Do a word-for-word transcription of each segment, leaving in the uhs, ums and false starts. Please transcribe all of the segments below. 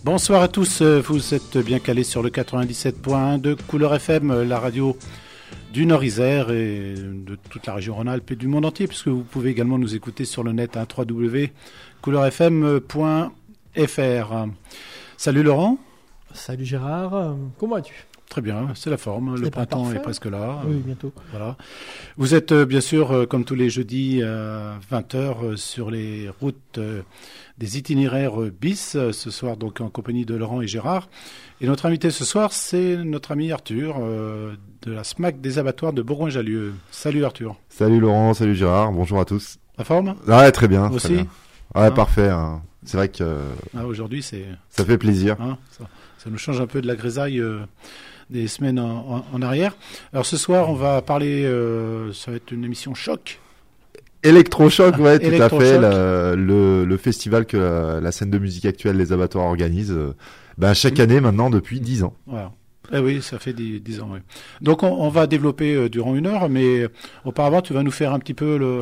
Bonsoir à tous, vous êtes bien calés sur le quatre-vingt-dix-sept point un de Couleur F M, la radio du Nord-Isère et de toute la région Rhône-Alpes et du monde entier, puisque vous pouvez également nous écouter sur le net à w w w point couleur f m point f r. Salut Laurent. Salut Gérard, comment vas-tu ? Très bien, c'est la forme, le printemps parfait. Est presque là. Oui, bientôt. Voilà. Vous êtes euh, bien sûr, euh, comme tous les jeudis à vingt heures, euh, sur les routes euh, des itinéraires euh, bis, euh, ce soir donc en compagnie de Laurent et Gérard. Et notre invité ce soir, c'est notre ami Arthur, euh, de la S M A C des abattoirs de Bourgoin-Jallieu. Salut Arthur. Salut Laurent, salut Gérard, bonjour à tous. La forme ? Ouais, très bien. Aussi très bien. Ouais, hein parfait. Hein. C'est vrai que ah, aujourd'hui, c'est... ça fait plaisir. Hein, ça, ça nous change un peu de la grisaille euh, des semaines en, en, en arrière. Alors ce soir, on va parler, euh, ça va être une émission choc. Électrochoc, ouais, tout Électrochoc. à fait. Le, le, le festival que la, la scène de musique actuelle, les abattoirs organisent, euh, ben chaque mmh. année maintenant depuis dix ans. Voilà. Eh oui, ça fait dix ans. Oui. Donc on, on va développer euh, durant une heure, mais auparavant, tu vas nous faire un petit peu le...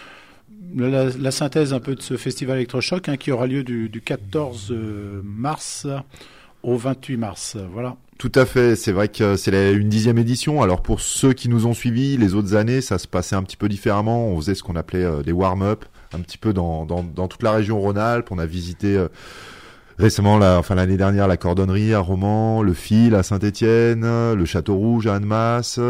La, la synthèse un peu de ce festival électrochoc hein, qui aura lieu du, du quatorze mars au vingt-huit mars. Voilà. Tout à fait. C'est vrai que c'est la, une dixième édition. Alors pour ceux qui nous ont suivis, les autres années, ça se passait un petit peu différemment. On faisait ce qu'on appelait euh, des warm-up, un petit peu dans, dans, dans toute la région Rhône-Alpes. On a visité euh, récemment, la, enfin l'année dernière, la Cordonnerie à Romans, le Fil à Saint-Étienne, le Château Rouge à Annemasse.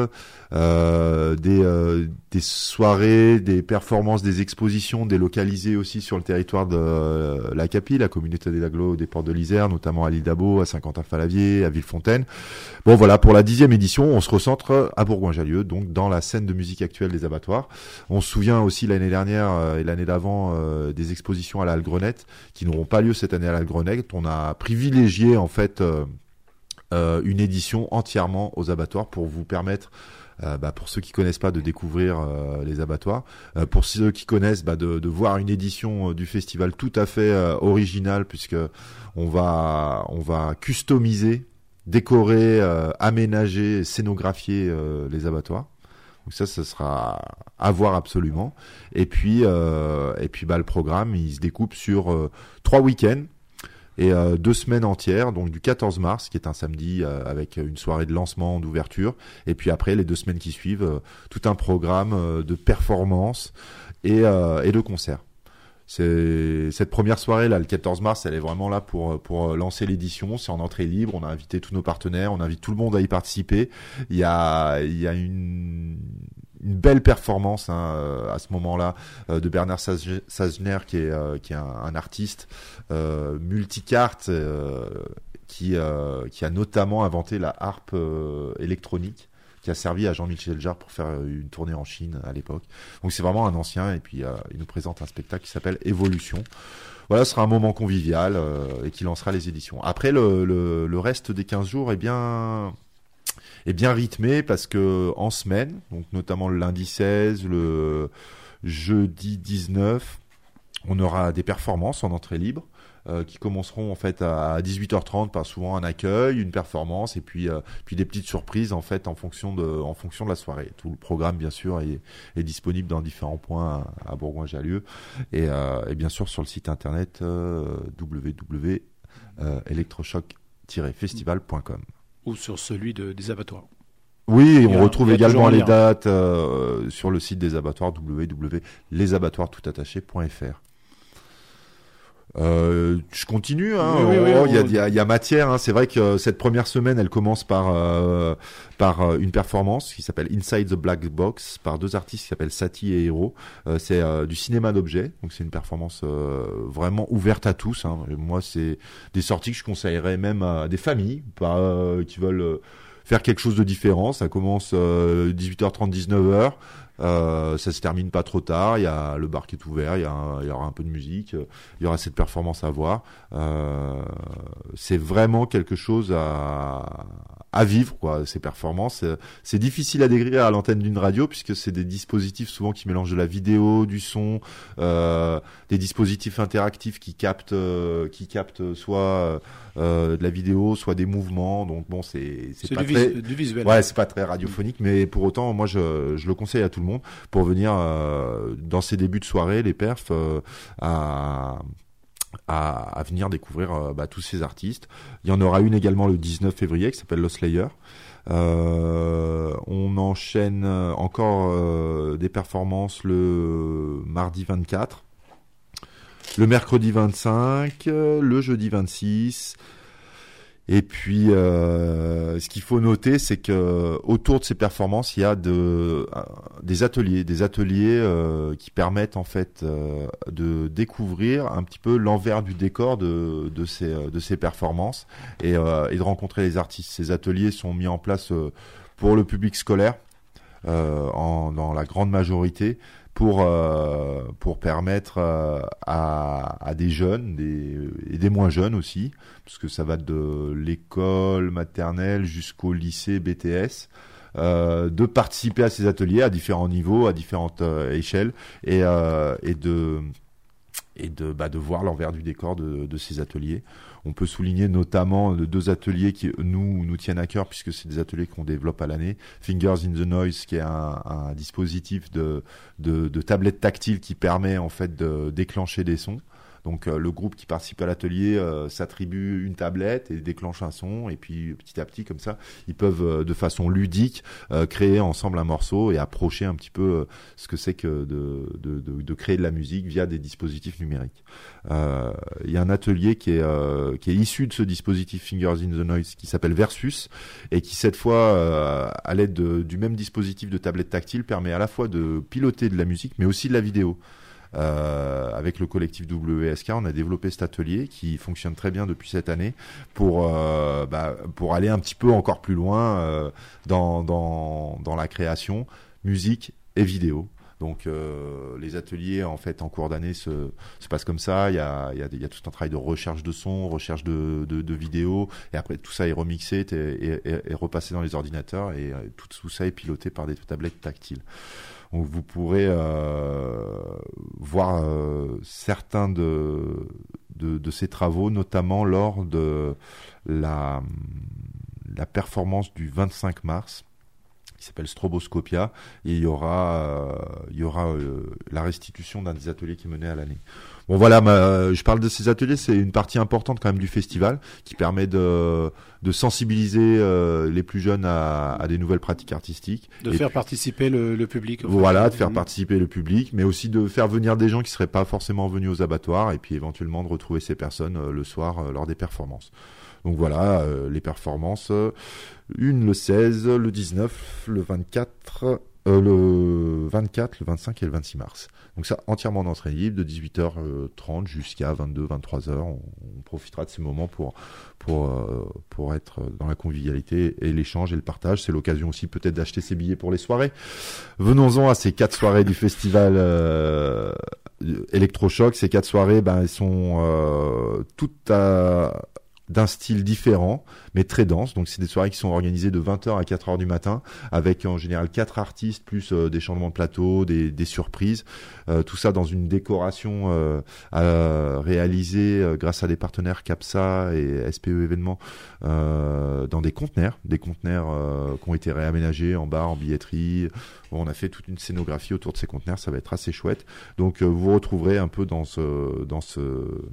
Euh, des, euh, des soirées, des performances, des expositions délocalisées aussi sur le territoire de euh, la Capi, la communauté des agglos des Portes de l'Isère, notamment à l'île d'Abo, à Saint-Quentin-Falavier, à Villefontaine. Bon voilà, pour la dixième édition, on se recentre à Bourgoin-Jallieu, donc dans la scène de musique actuelle des abattoirs. On se souvient aussi l'année dernière euh, et l'année d'avant euh, des expositions à la Halle Grenette, qui n'auront pas lieu cette année à la Halle Grenette. On a privilégié en fait euh, euh, une édition entièrement aux abattoirs pour vous permettre Euh, bah, pour ceux qui connaissent pas, de découvrir euh, les abattoirs. Euh, pour ceux qui connaissent, bah, de, de voir une édition euh, du festival tout à fait euh, originale, puisque on va, on va customiser, décorer, euh, aménager, scénographier euh, les abattoirs. Donc ça, ce sera à voir absolument. Et puis, euh, et puis, bah, le programme, il se découpe sur euh, trois week-ends. Et euh, deux semaines entières, donc du quatorze mars, qui est un samedi, euh, avec une soirée de lancement, d'ouverture, et puis après, les deux semaines qui suivent, euh, tout un programme euh, de performances et, euh, et de concerts. C'est, cette première soirée, là, le quatorze mars, elle est vraiment là pour, pour lancer l'édition. C'est en entrée libre, on a invité tous nos partenaires, on invite tout le monde à y participer. Il y a, il y a une... une belle performance hein, à ce moment-là euh, de Bernard Sazner qui est euh, qui est un, un artiste euh, multicarte euh, qui euh, qui a notamment inventé la harpe euh, électronique qui a servi à Jean-Michel Jarre pour faire une tournée en Chine à l'époque. Donc c'est vraiment un ancien et puis euh, il nous présente un spectacle qui s'appelle Évolution. Voilà, ce sera un moment convivial euh, et qui lancera les éditions. Après le le, le reste des quinze jours est bien est bien rythmé parce que en semaine, donc notamment le lundi seize, le jeudi dix-neuf, on aura des performances en entrée libre euh, qui commenceront en fait à dix-huit heures trente par souvent un accueil, une performance et puis euh, puis des petites surprises en fait en fonction de en fonction de la soirée. Tout le programme bien sûr est, est disponible dans différents points à, à Bourgoin-Jallieu et, euh, et bien sûr sur le site internet euh, w w w point électrochoc tiret festival point com. Ou sur celui de, des abattoirs. Oui, on a, retrouve également les dates euh, sur le site des abattoirs w w w point les abattoirs tout attaché point f r. Euh, je continue, hein. Oui, oui, oui, oh, oui, y a, oui. y a, y a matière. Hein. C'est vrai que cette première semaine, elle commence par euh, par une performance qui s'appelle Inside the Black Box par deux artistes qui s'appellent Satie et Hero. Euh, c'est euh, du cinéma d'objets, donc c'est une performance euh, vraiment ouverte à tous. Hein. Et moi, c'est des sorties que je conseillerais même à des familles, pas euh, qui veulent euh, faire quelque chose de différent. Ça commence euh, dix-huit heures trente, dix-neuf heures. Euh, ça se termine pas trop tard. Il y a le bar qui est ouvert. Il y a, un, il y aura un peu de musique. Il y aura cette performance à voir. Euh, c'est vraiment quelque chose à, à vivre, quoi. Ces performances, c'est difficile à décrire à l'antenne d'une radio puisque c'est des dispositifs souvent qui mélangent de la vidéo, du son, euh, des dispositifs interactifs qui captent, euh, qui captent soit euh, de la vidéo, soit des mouvements. Donc bon, c'est c'est pas du, très, vis- du visuel. Ouais, c'est pas très radiophonique, mais pour autant, moi, je je le conseille à tout le monde pour venir euh, dans ces débuts de soirée, les perfs, euh, à à, à venir découvrir euh, bah, tous ces artistes. Il y en aura une également le dix-neuf février qui s'appelle Lost Layer. Euh, on enchaîne encore euh, des performances le mardi vingt-quatre, le mercredi vingt-cinq, le jeudi vingt-six. Et puis, euh, ce qu'il faut noter, c'est que autour de ces performances, il y a de, des ateliers, des ateliers euh, qui permettent en fait euh, de découvrir un petit peu l'envers du décor de, de ces, de ces performances et, euh, et de rencontrer les artistes. Ces ateliers sont mis en place euh, pour le public scolaire, euh, en, dans la grande majorité, pour euh, pour permettre euh, à, à des jeunes des, et des moins jeunes aussi, parce que ça va de l'école maternelle jusqu'au lycée B T S, euh, de participer à ces ateliers à différents niveaux, à différentes euh, échelles, et euh, et de et de bah, de voir l'envers du décor de, de ces ateliers. On peut souligner notamment deux ateliers qui nous nous tiennent à cœur, puisque c'est des ateliers qu'on développe à l'année. Fingers in the Noise, qui est un, un dispositif de, de, de tablette tactile qui permet en fait de déclencher des sons. Donc euh, le groupe qui participe à l'atelier euh, s'attribue une tablette et déclenche un son, et puis petit à petit comme ça, ils peuvent euh, de façon ludique euh, créer ensemble un morceau et approcher un petit peu euh, ce que c'est que de, de, de, de créer de la musique via des dispositifs numériques. Euh, il y a un atelier qui est, euh, qui est issu de ce dispositif Fingers in the Noise qui s'appelle Versus, et qui cette fois, euh, à l'aide de, du même dispositif de tablette tactile, permet à la fois de piloter de la musique mais aussi de la vidéo. Euh, avec le collectif W S K, on a développé cet atelier qui fonctionne très bien depuis cette année pour euh, bah, pour aller un petit peu encore plus loin euh, dans dans dans la création musique et vidéo. Donc euh, les ateliers en fait en cours d'année se se passent comme ça. Il y a il y a il y a tout un travail de recherche de son, recherche de de, de vidéos, et après tout ça est remixé et, et, et, et repassé dans les ordinateurs, et tout, tout ça est piloté par des tablettes tactiles. Donc vous pourrez euh, voir euh, certains de, de de ces travaux, notamment lors de la la performance du vingt-cinq mars, qui s'appelle Stroboscopia, et il y aura euh, il y aura euh, la restitution d'un des ateliers qui est mené à l'année. Bon voilà, ma, je parle de ces ateliers, c'est une partie importante quand même du festival, qui permet de de sensibiliser euh, les plus jeunes à, à des nouvelles pratiques artistiques, de et faire puis, participer le, le public. Voilà, de faire mmh. participer le public, mais aussi de faire venir des gens qui seraient pas forcément venus aux abattoirs, et puis éventuellement de retrouver ces personnes euh, le soir euh, lors des performances. Donc voilà, euh, les performances, euh, une le seize, le dix-neuf, le vingt-quatre, euh, le vingt-quatre, le vingt-cinq et le vingt-six mars. Donc ça, entièrement en entrée libre, de dix-huit heures trente jusqu'à vingt-deux, vingt-trois heures. On, on profitera de ces moments pour pour euh, pour être dans la convivialité et l'échange et le partage. C'est l'occasion aussi peut-être d'acheter ses billets pour les soirées. Venons-en à ces quatre soirées du festival euh, Electrochoc. Ces quatre soirées, ben elles sont euh, toutes à d'un style différent, mais très dense. Donc c'est des soirées qui sont organisées de vingt heures à quatre heures du matin, avec en général quatre artistes, plus euh, des changements de plateau, des, des surprises. Euh, tout ça dans une décoration euh, euh, réalisée euh, grâce à des partenaires CAPSA et S P E événements, euh, dans des conteneurs, des conteneurs euh, qui ont été réaménagés en bar, en billetterie. Bon, on a fait toute une scénographie autour de ces conteneurs, ça va être assez chouette. Donc euh, vous retrouverez un peu dans ce dans ce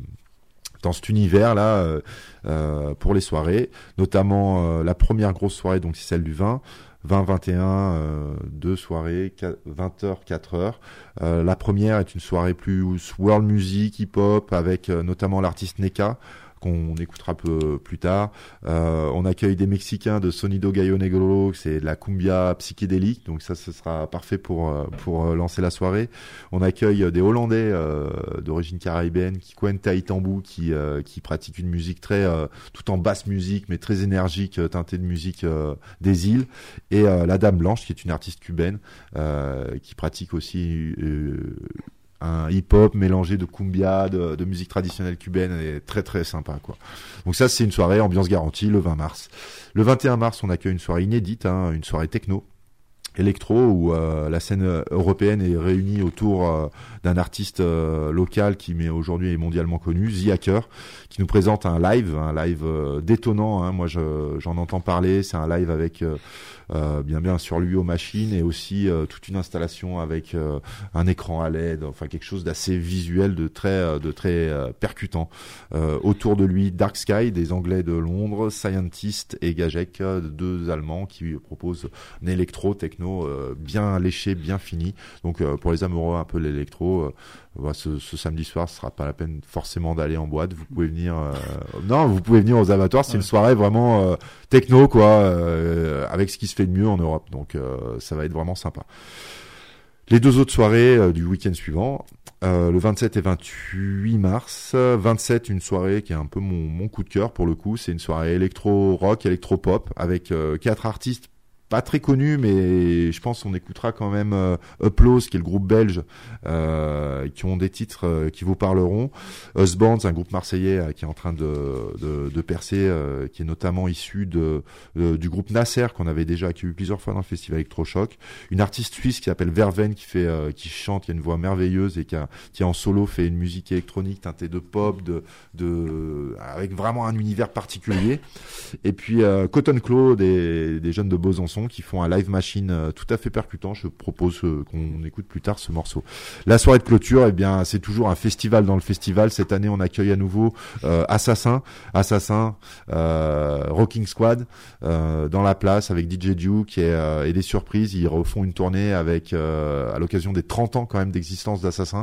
dans cet univers-là euh, euh, pour les soirées, notamment euh, la première grosse soirée, donc c'est celle du vingt, vingt vingt et un, euh, deux soirées, vingt heures, quatre heures. Euh, la première est une soirée plus world music, hip-hop, avec euh, notamment l'artiste Neka, qu'on écoutera un peu plus tard. Euh, on accueille des Mexicains de Sonido Gallo Negro, c'est de la cumbia psychédélique, donc ça ce sera parfait pour pour lancer la soirée. On accueille des Hollandais euh, d'origine caribéenne, qui Kwenta Itambu, qui euh, qui pratiquent une musique très euh, tout en basse musique, mais très énergique, teintée de musique euh, des îles, et euh, la Dame Blanche, qui est une artiste cubaine euh, qui pratique aussi euh, un hip-hop mélangé de cumbia, de, de musique traditionnelle cubaine, et très très sympa quoi. Donc ça c'est une soirée ambiance garantie le vingt mars. Le vingt et un mars on accueille une soirée inédite, hein, une soirée techno. électro où euh, la scène européenne est réunie autour euh, d'un artiste euh, local qui mais aujourd'hui est mondialement connu, The Hacker, qui nous présente un live, un live euh, détonnant. Hein. Moi, je, j'en entends parler. C'est un live avec euh, euh, bien bien sur lui aux machines et aussi euh, toute une installation avec euh, un écran à L E D, enfin quelque chose d'assez visuel, de très de très euh, percutant. Euh, autour de lui, Dark Sky, des Anglais de Londres, Scientist et Gajek, deux Allemands qui proposent un électro techno euh, bien léché, bien fini. Donc euh, pour les amoureux un peu de l'électro, euh, bah, ce, ce samedi soir, ce sera pas la peine forcément d'aller en boîte. Vous pouvez venir, euh, non, vous pouvez venir aux abattoirs. C'est ouais. une soirée vraiment euh, techno, quoi, euh, avec ce qui se fait de mieux en Europe. Donc euh, ça va être vraiment sympa. Les deux autres soirées euh, du week-end suivant, euh, le vingt-sept et vingt-huit mars. vingt-sept, une soirée qui est un peu mon, mon coup de cœur pour le coup. C'est une soirée électro-rock, électro-pop avec euh, quatre artistes pas très connu, mais je pense qu'on écoutera quand même euh, Uploz, qui est le groupe belge, euh, qui ont des titres euh, qui vous parleront. Usbands, un groupe marseillais euh, qui est en train de, de, de percer, euh, qui est notamment issu de, de du groupe Nasser, qu'on avait déjà accueilli plusieurs fois dans le festival Electrochoc. Une artiste suisse qui s'appelle Verven, qui fait, euh, qui chante, qui a une voix merveilleuse et qui, a, qui en solo fait une musique électronique teintée de pop, de, de, avec vraiment un univers particulier. Et puis euh, Cotton Claw, des, des jeunes de Besançon, qui font un live machine euh, tout à fait percutant. Je propose euh, qu'on écoute plus tard ce morceau. La soirée de clôture, eh bien, c'est toujours un festival dans le festival. Cette année, on accueille à nouveau euh, Assassin, Assassin, euh, Rocking Squad euh, dans la place avec D J Duke et, euh, et des surprises. Ils refont une tournée avec euh, à l'occasion des trente ans quand même d'existence d'Assassin,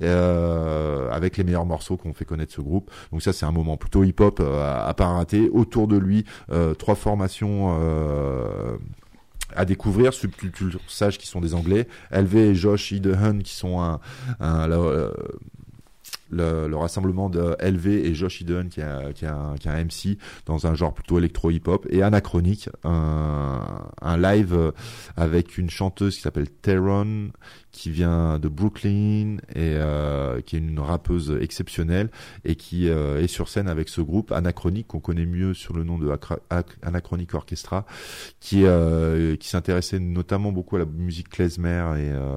euh, avec les meilleurs morceaux qu'on fait connaître ce groupe. Donc ça, c'est un moment plutôt hip-hop euh, à, à pas rater. Autour de lui, euh, trois formations euh, à découvrir, Subculture Sage qui sont des Anglais, L V et Josh Idehan qui sont un, un le, le, le rassemblement de L V et Josh Idehan qui est qui a, qui a un M C dans un genre plutôt électro hip-hop, et Anachronique, un, un live avec une chanteuse qui s'appelle Teron, qui vient de Brooklyn et euh, qui est une rappeuse exceptionnelle et qui euh, est sur scène avec ce groupe Anachronique, qu'on connaît mieux sur le nom de Acra- Ac- Anachronique Orchestra, qui euh, qui s'intéressait notamment beaucoup à la musique klezmer et euh,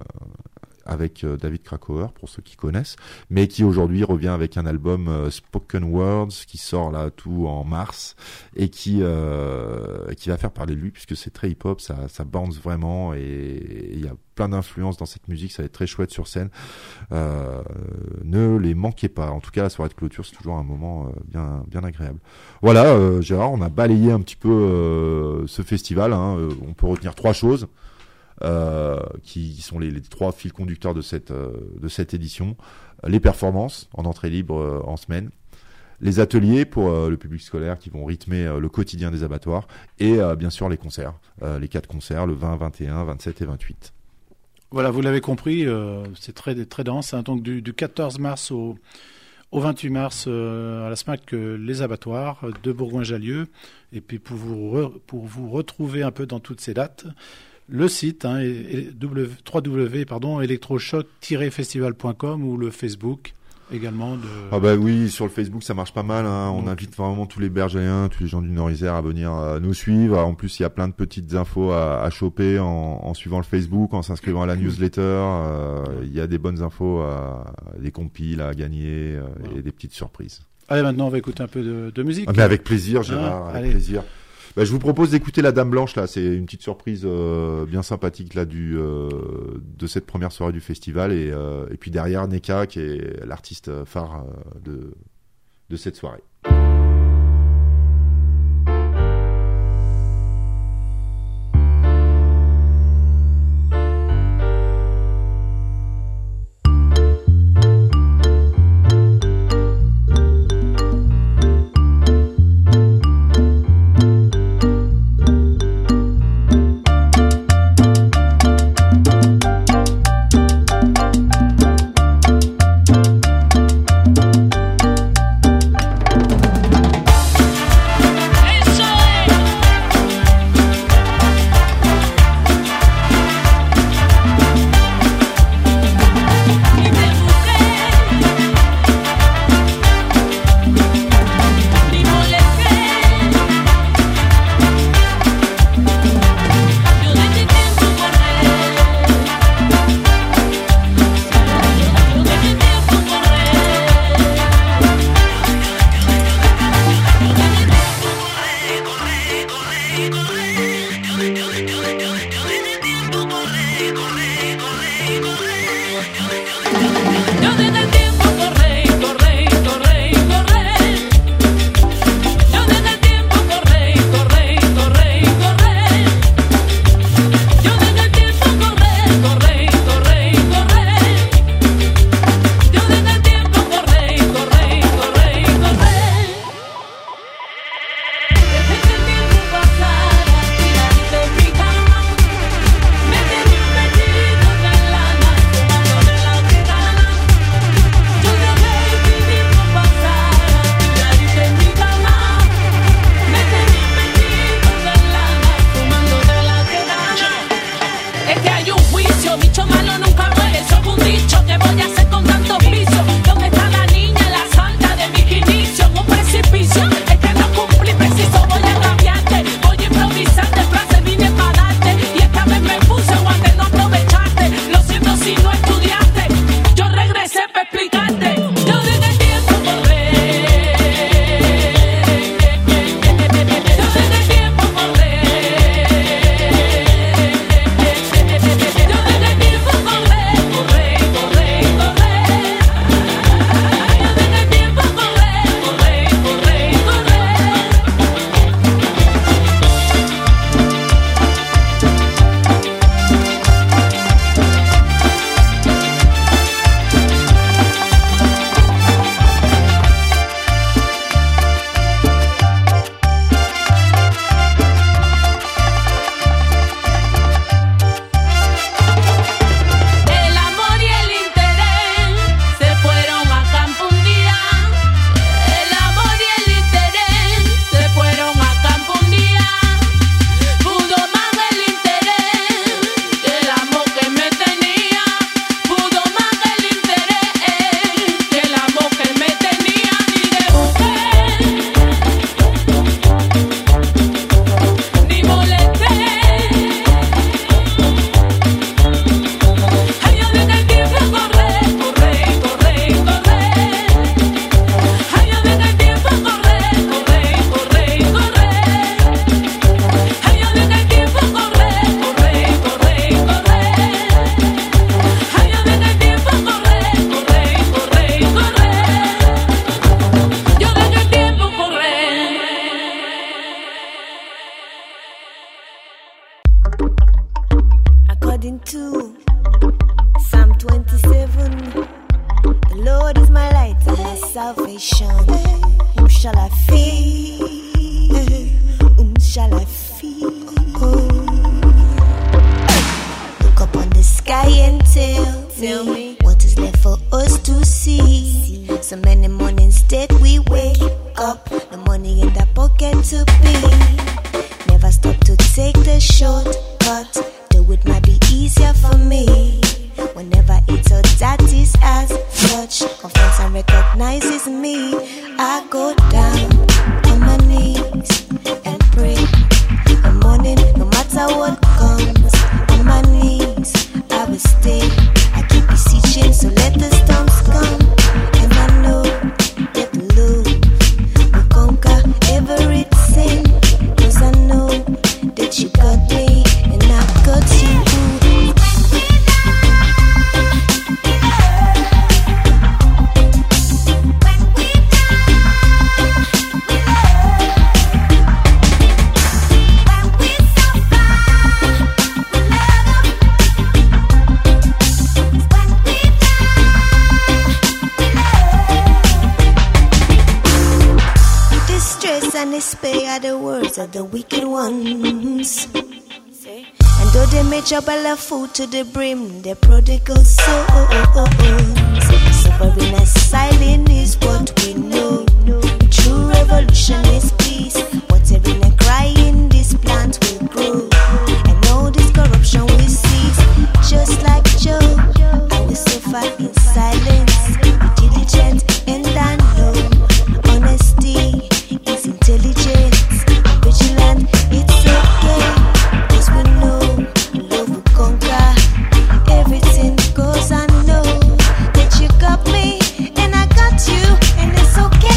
avec euh, David Krakauer, pour ceux qui connaissent, mais qui aujourd'hui revient avec un album euh, Spoken Words qui sort là tout en mars et qui euh, qui va faire parler de lui puisque c'est très hip-hop, ça ça bounce vraiment et il y a plein d'influences dans cette musique, ça va être très chouette sur scène. Euh, ne les manquez pas. En tout cas, la soirée de clôture, c'est toujours un moment euh, bien bien agréable. Voilà, euh, Gérard, on a balayé un petit peu euh, ce festival. Hein. Euh, on peut retenir trois choses. Euh, qui sont les, les trois fils conducteurs de cette euh, de cette édition: les performances en entrée libre euh, en semaine, les ateliers pour euh, le public scolaire qui vont rythmer euh, le quotidien des abattoirs, et euh, bien sûr les concerts, euh, les quatre concerts le vingt, vingt et un, vingt-sept et vingt-huit. Voilà, vous l'avez compris, euh, c'est très très dense. Hein, donc du, du quatorze mars au au vingt-huit mars euh, à la SMAC euh, les abattoirs de Bourgoin-Jallieu, et puis pour vous re, pour vous retrouver un peu dans toutes ces dates, le site hein, est w w w pardon electrochoc tiret festival point com ou le Facebook également de... Ah bah oui, sur le Facebook ça marche pas mal, hein. On Donc, invite vraiment tous les Bergéens, tous les gens du Nord-Isère à venir euh, nous suivre. En plus, il y a plein de petites infos à, à choper en, en suivant le Facebook, en s'inscrivant à la newsletter. Euh, il y a des bonnes infos, à, des compiles à gagner euh, voilà. Et des petites surprises. Allez, maintenant on va écouter un peu de, de musique. Ah, mais avec plaisir, Gérard, ah, avec allez. plaisir. Bah, je vous propose d'écouter La Dame Blanche, là. C'est une petite surprise euh, bien sympathique là du euh, de cette première soirée du festival, et euh, et puis derrière Neka qui est l'artiste phare euh, de de cette soirée. Lord is my light and my salvation. Whom shall I fear? Whom shall I fear? Look up on the sky and tell, tell me what is left for us to see. So many mornings that we wake up, the money in the pocket to be. Never stop to take the shortcut. Do it might be easier for me. Whenever it's all that is as such, confronts and recognizes me. I go down on my knees and pray. The morning, no matter what comes, on my knees I will stay. I keep beseeching, so let the storms come. And I know that the Lord will conquer everything. Cause I know that you got me and I got you. And despair are the words of the wicked ones. And though they may trouble of food to the brim, they're prodigal souls. Suffering as silent is what we know. True revolution is peace. Watering and crying, this plant will grow. And all this corruption will cease. Just like Job, I will suffer in silence. Be diligent and I know honesty is intelligence, vigilant, it's okay. Cause we know love will conquer everything. Cause I know that you got me and I got you, and it's okay.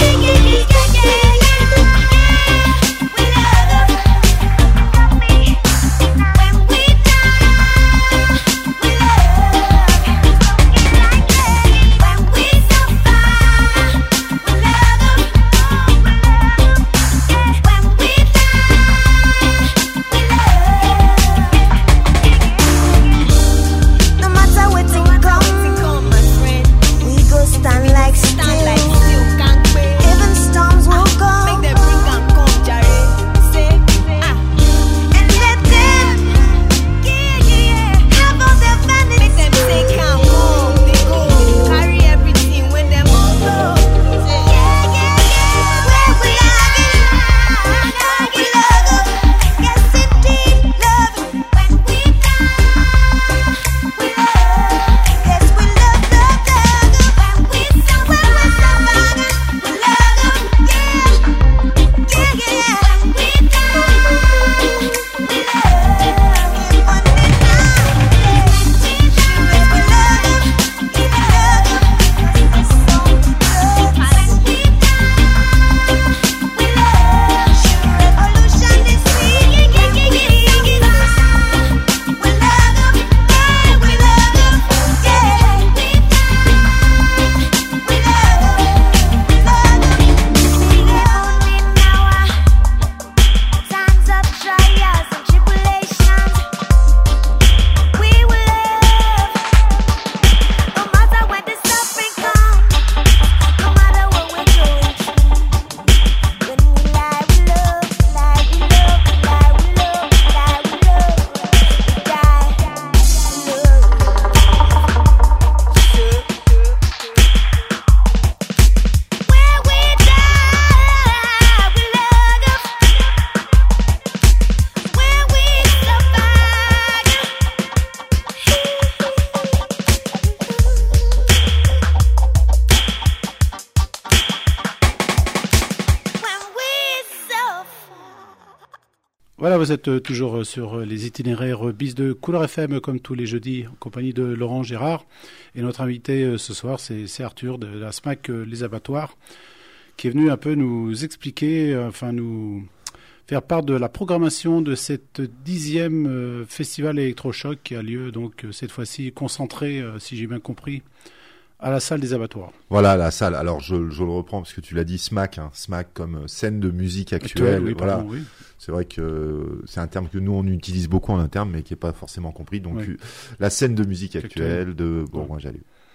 Voilà, vous êtes toujours sur les itinéraires bis de Couleur F M comme tous les jeudis en compagnie de Laurent Gérard. Et notre invité ce soir, c'est, c'est Arthur de la S M A C Les Abattoirs qui est venu un peu nous expliquer, enfin nous faire part de la programmation de cette dixième festival électrochoc qui a lieu donc cette fois-ci concentré, si j'ai bien compris, à la salle des abattoirs. Voilà, la salle. Alors, je, je le reprends parce que tu l'as dit, S M A C, hein, S M A C comme scène de musique actuelle. Actuel, oui, voilà. pardon, oui. C'est vrai que c'est un terme que nous, on utilise beaucoup en interne, mais qui n'est pas forcément compris. Donc, oui. la scène de musique actuelle, actuelle. de Bourgoin-Jallieu.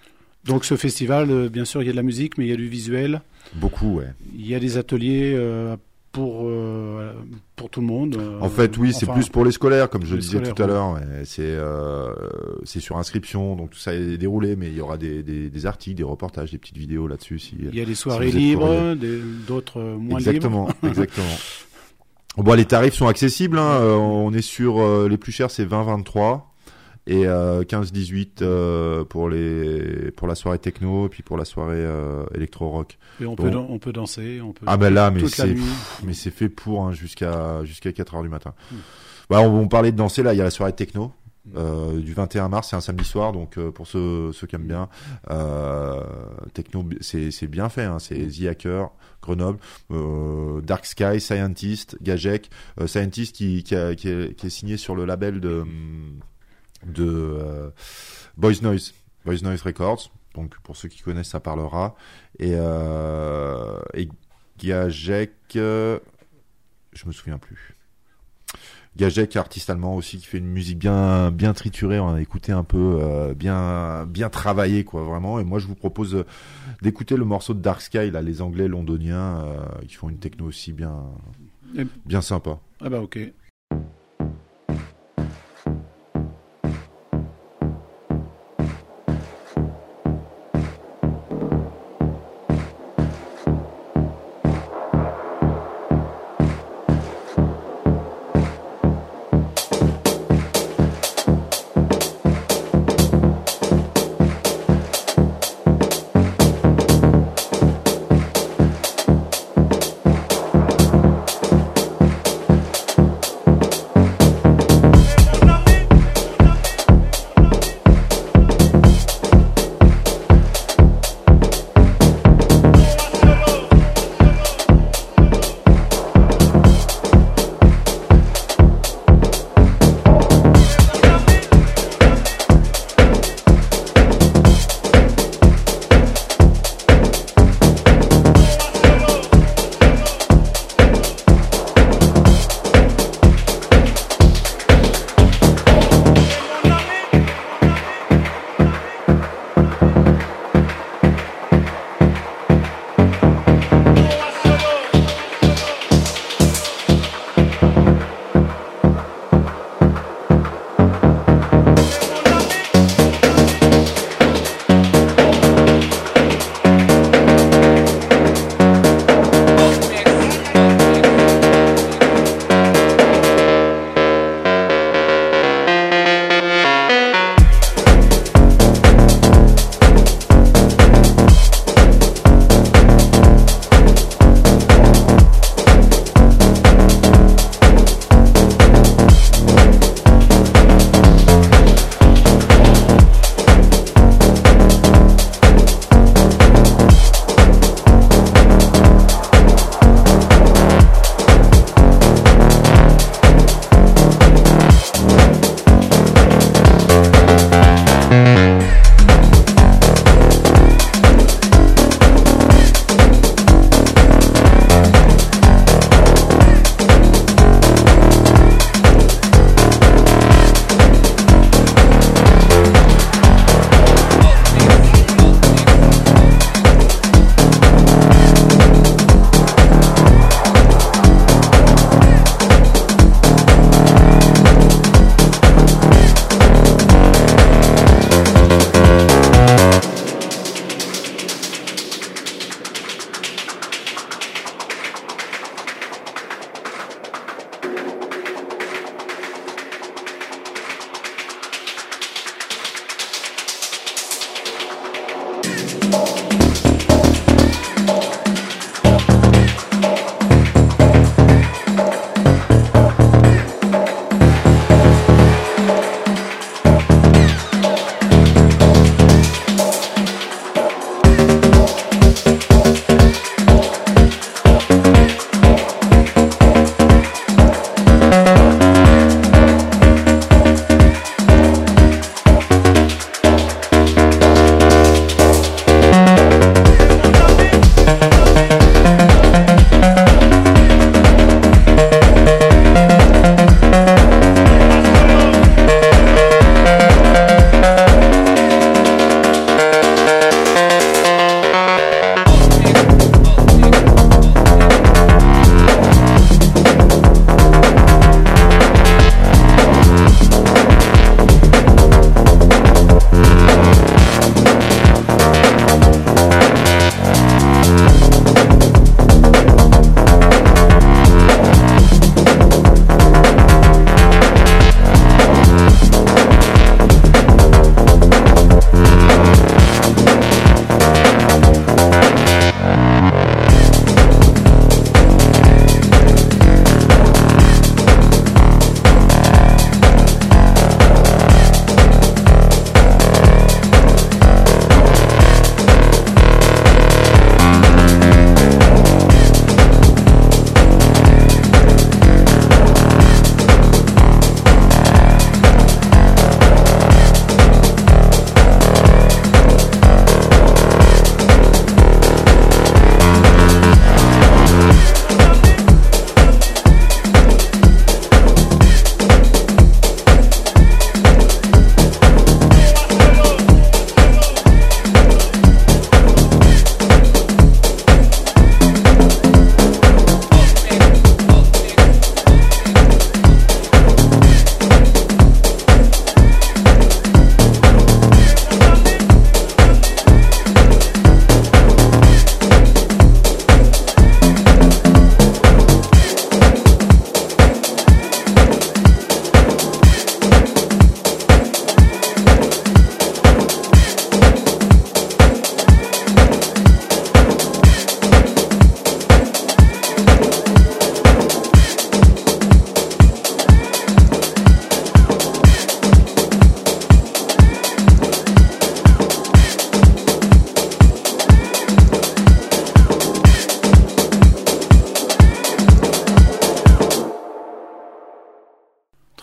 Donc ce festival, euh, bien sûr, il y a de la musique, mais il y a du visuel. Beaucoup, ouais. Il y a des ateliers euh, pour, euh, pour tout le monde. euh, En fait, oui, c'est enfin, plus pour les scolaires, comme je les disais scolaires, tout à ouais. l'heure. ouais. C'est euh, c'est sur inscription, donc tout ça est déroulé, mais il y aura des, des, des articles, des reportages, des petites vidéos là-dessus. Si, Il y a des soirées vous êtes libres, curieux. des- d'autres euh, moins exactement, libres. exactement. Bon, les tarifs sont accessibles. Hein. Euh, on est sur euh, les plus chers, c'est vingt vingt-trois et euh, quinze dix-huit euh, pour les pour la soirée techno et puis pour la soirée euh, électro rock. Et on, Bon. peut, dan- on peut danser, on peut Ah ben là, mais toute la c'est nuit. pff, mais c'est fait pour hein, jusqu'à jusqu'à quatre heures du matin. Mm. Bah, on, on parlait de danser là. Il y a la soirée techno. Mm. Euh, du vingt et un mars, c'est un samedi soir, donc euh, pour ceux, ceux qui aiment bien, euh, techno, c'est c'est bien fait. Hein, c'est The Hacker, Grenoble, euh, Dark Sky, Scientist, Gajek, euh, Scientist qui qui, a, qui, est, qui est signé sur le label de de euh, Boys Noise, Boys Noise Records. Donc pour ceux qui connaissent, ça parlera. Et euh, et Gajek, euh, je me souviens plus. Gajek, artiste allemand aussi, qui fait une musique bien bien triturée, on a écouté un peu, euh, bien bien travaillé quoi, vraiment. Et moi, je vous propose euh, d'écouter le morceau de Dark Sky, là, les Anglais londoniens, euh, qui font une techno aussi bien Et- bien sympa. Ah bah ok. Thank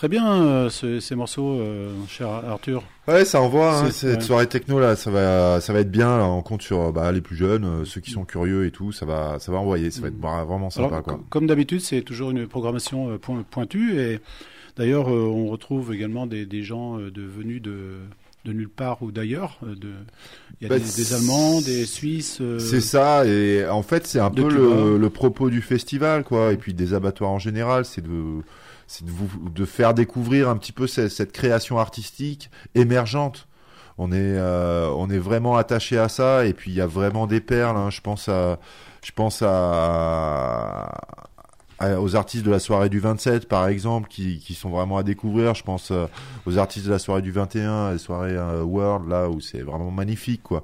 très bien euh, ce, ces morceaux, euh, cher Arthur. Ouais, ça envoie, hein, C'est- cette ouais. soirée techno là, ça va, ça va être bien. Là, on compte sur bah, les plus jeunes, euh, ceux qui sont curieux et tout, ça va, ça va envoyer, ça va être bah, vraiment sympa Alors, quoi. co- comme d'habitude, c'est toujours une programmation euh, point- pointue et d'ailleurs, euh, on retrouve également des, des gens euh, de venus de, de nulle part ou d'ailleurs. euh, de- Il y a Bah, des, des Allemands, des Suisses. euh, C'est ça, et en fait, c'est un de peu Cuba. le, le propos du festival, quoi, et puis des abattoirs en général, c'est de, c'est de vous, de faire découvrir un petit peu cette, cette création artistique émergente. On est, euh, on est vraiment attaché à ça, et puis il y a vraiment des perles. Hein. Je pense à, je pense à, à- aux artistes de la soirée du vingt-sept, par exemple, qui, qui sont vraiment à découvrir. Je pense euh, aux artistes de la soirée du vingt et un, les soirées euh, World, là où c'est vraiment magnifique, quoi.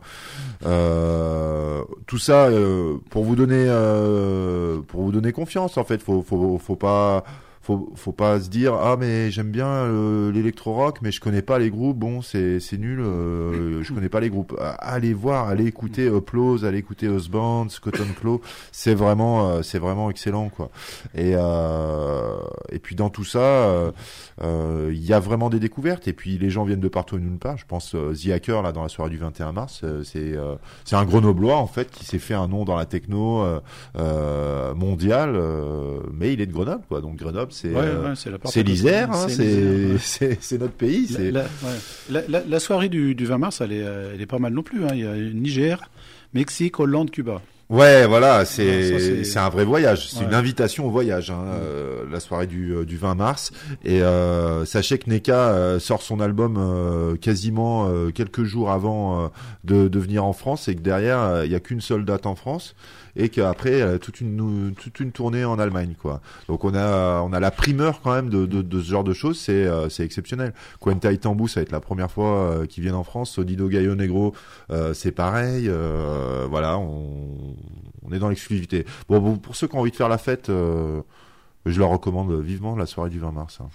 Euh, tout ça euh, pour vous donner, euh, pour vous donner confiance. En fait, faut, faut, faut pas. Faut, faut pas se dire ah mais j'aime bien euh, l'électro-rock mais je connais pas les groupes, bon c'est c'est nul, euh, je connais pas les groupes. Ah, allez voir, allez écouter Applause, allez écouter Husbands, Cotton Claw, c'est vraiment euh, c'est vraiment excellent quoi. Et euh, et puis dans tout ça euh, euh, il y a vraiment des découvertes et puis les gens viennent de partout et de nulle part. Je pense euh, The Hacker là dans la soirée du vingt et un mars, euh, c'est euh, c'est un Grenoblois en fait qui s'est fait un nom dans la techno euh, euh, mondiale, euh, mais il est de Grenoble quoi, donc Grenoble c'est Ouais, euh, ouais, c'est la porte c'est à côté. l'Isère, hein, C'est l'Isère, ouais. c'est c'est c'est notre pays. La, C'est la, ouais. la, la, la soirée du, du vingt mars, elle est, euh, elle est pas mal non plus. Hein. Il y a Niger, Mexique, Hollande, Cuba. ouais, voilà, Ouais, ça, c'est- c'est c'est un vrai voyage. C'est Ouais. une invitation au voyage, hein, euh, la soirée du euh, du vingt mars. Et euh, sachez que Neka euh, sort son album euh, quasiment euh, quelques jours avant euh, de de venir en France et que derrière euh, il y a qu'une seule date en France. Et qu'après elle a toute une toute une tournée en Allemagne quoi. Donc on a on a la primeur quand même de de, de ce genre de choses, c'est euh, c'est exceptionnel. Quenta Itambou ça va être la première fois euh, qu'ils viennent en France. Sodido Gayo Negro euh, c'est pareil. Euh, voilà, on on est dans l'exclusivité. Bon, bon pour ceux qui ont envie de faire la fête, euh, je leur recommande vivement la soirée du vingt mars. Hein.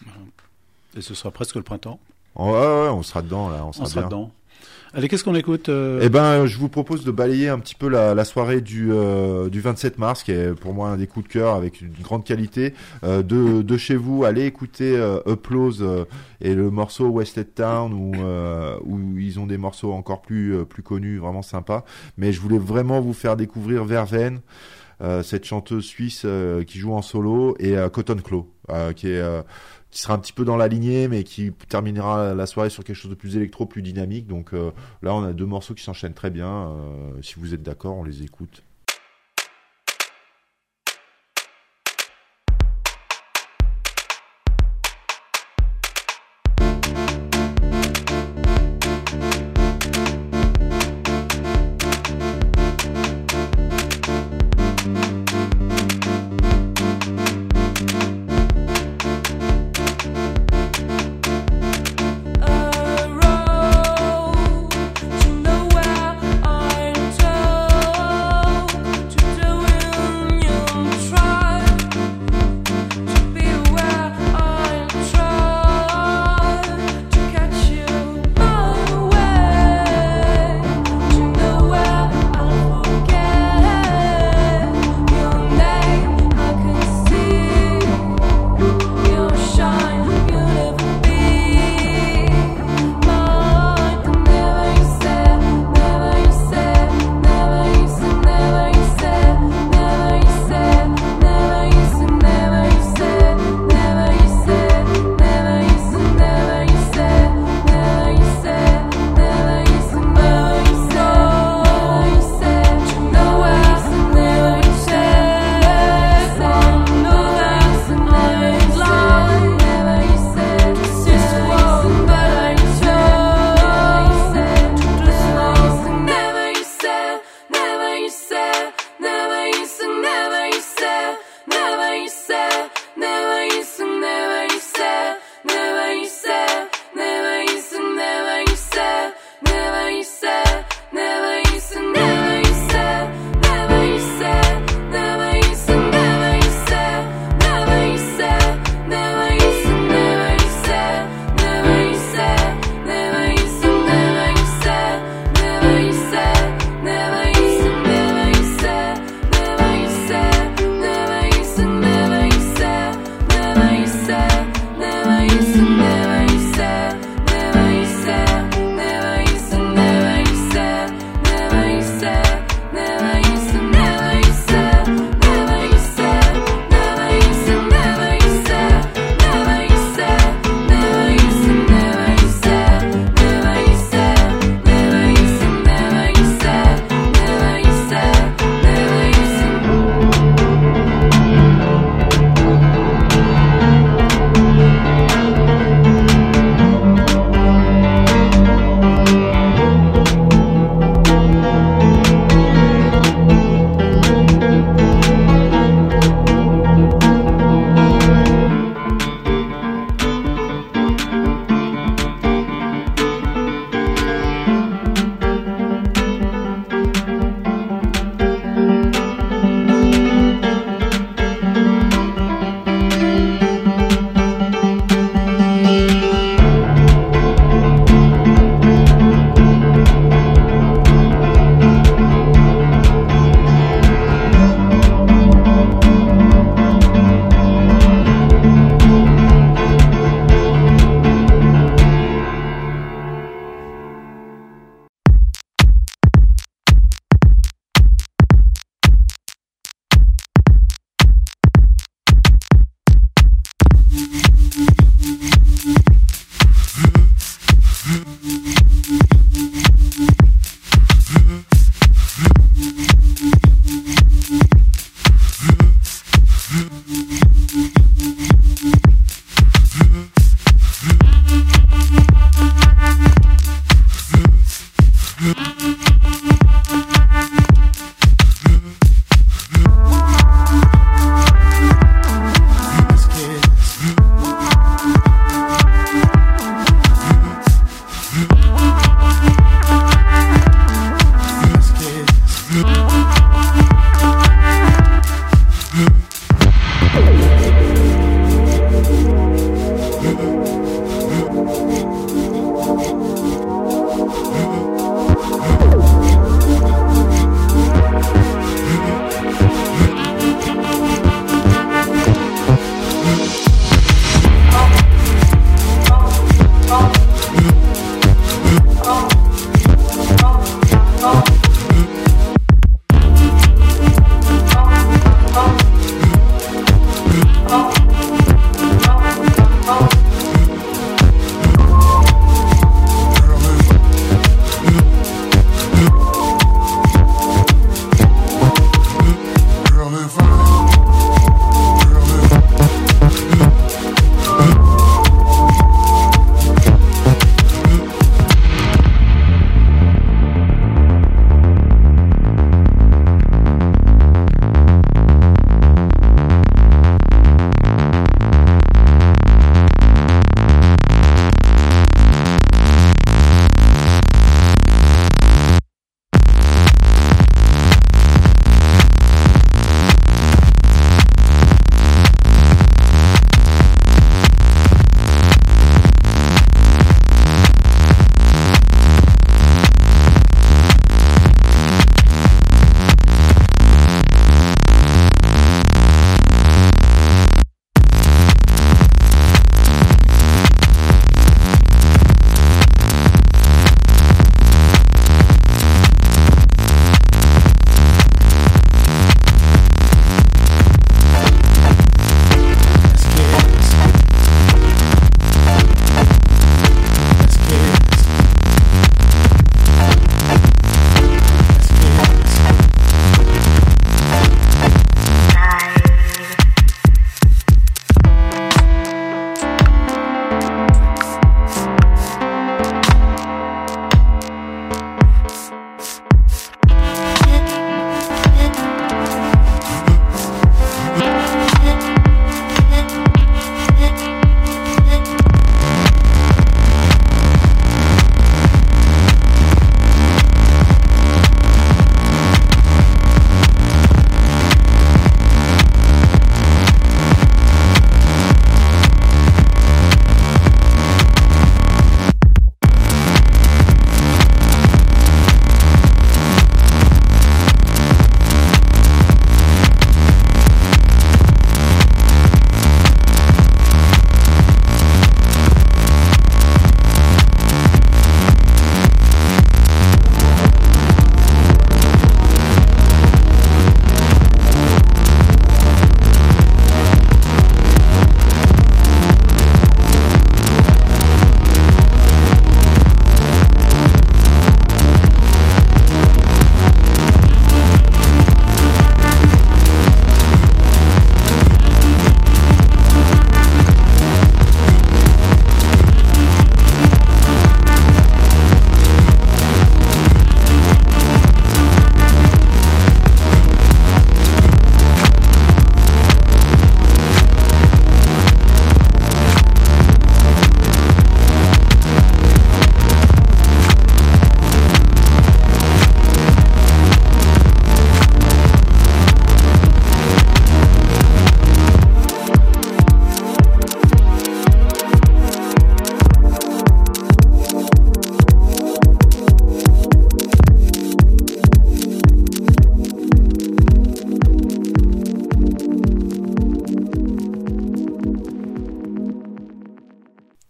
Et ce sera presque le printemps. Oh, ouais, ouais, on sera dedans là, on sera, On sera bien. dedans. Allez, qu'est-ce qu'on écoute euh, Eh ben, je vous propose de balayer un petit peu la, la soirée du, euh, du vingt-sept mars, qui est pour moi un des coups de cœur avec une grande qualité. Euh, de, de chez vous, allez écouter euh, Applause euh, et le morceau Wasted Town, où, euh, où ils ont des morceaux encore plus, euh, plus connus, vraiment sympas. Mais je voulais vraiment vous faire découvrir Verveine, euh, cette chanteuse suisse euh, qui joue en solo, et euh, Cotton Claw, euh, qui est... Euh, qui sera un petit peu dans la lignée, mais qui terminera la soirée sur quelque chose de plus électro, plus dynamique. Donc euh, là, on a deux morceaux qui s'enchaînent très bien. Euh, si vous êtes d'accord, on les écoute. A road to nowhere I'm told.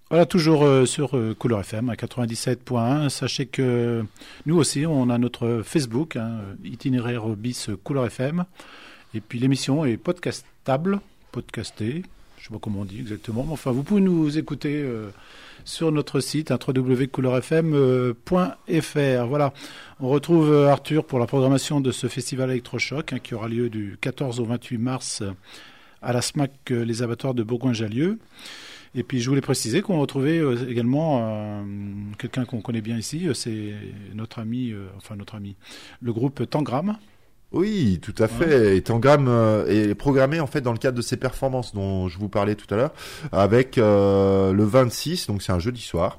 Voilà, toujours euh, sur euh, Couleur F M à quatre-vingt-dix-sept point un. Sachez que nous aussi, on a notre Facebook, hein, itinéraire bis Couleur F M. Et puis l'émission est podcastable, podcastée, je ne sais pas comment on dit exactement. Mais enfin, vous pouvez nous écouter euh, sur notre site, hein, w w w point couleur f m point f r. Voilà, on retrouve euh, Arthur pour la programmation de ce festival électrochoc hein, qui aura lieu du quatorze au vingt-huit mars euh, à la SMAC euh, Les Abattoirs de Bourgoin-Jallieu. Et puis je voulais préciser qu'on retrouvait euh, également euh, quelqu'un qu'on connaît bien ici, euh, c'est notre ami, euh, enfin notre ami, le groupe Tangram. Oui, tout à fait. Ouais. Et Tangram euh, est programmé en fait dans le cadre de ces performances dont je vous parlais tout à l'heure, avec euh, le vingt-six, donc c'est un jeudi soir.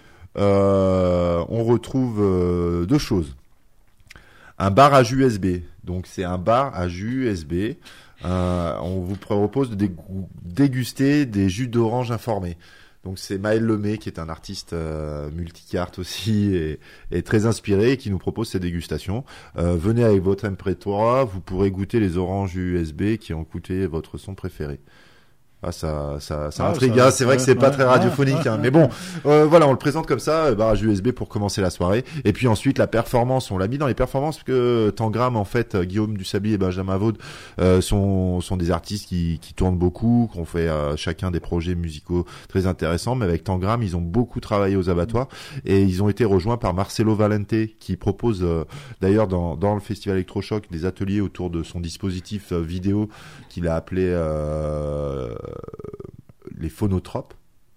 Euh, on retrouve euh, deux choses. Un bar à jus U S B, donc c'est un bar à jus U S B. Euh, on vous propose de déguster des jus d'orange informés. Donc c'est Maël Lemay qui est un artiste euh, multicarte aussi et, et très inspiré et qui nous propose ces dégustations. Euh, venez avec votre M P trois, vous pourrez goûter les oranges U S B qui ont coûté votre son préféré. Ah, ça, ça, ça ah, intrigue. Ça, c'est vrai ouais, que c'est ouais, pas très radiophonique, ouais, hein, ouais, mais bon, euh, voilà, on le présente comme ça, barrage U S B pour commencer la soirée. Et puis ensuite la performance, on l'a mis dans les performances parce que Tangram, en fait, Guillaume Dussably et Benjamin Vaud euh, sont sont des artistes qui qui tournent beaucoup, qui ont fait euh, chacun des projets musicaux très intéressants. Mais avec Tangram, ils ont beaucoup travaillé aux abattoirs et ils ont été rejoints par Marcelo Valente qui propose euh, d'ailleurs dans dans le festival électrochoc des ateliers autour de son dispositif euh, vidéo qu'il a appelé euh, les phonotropes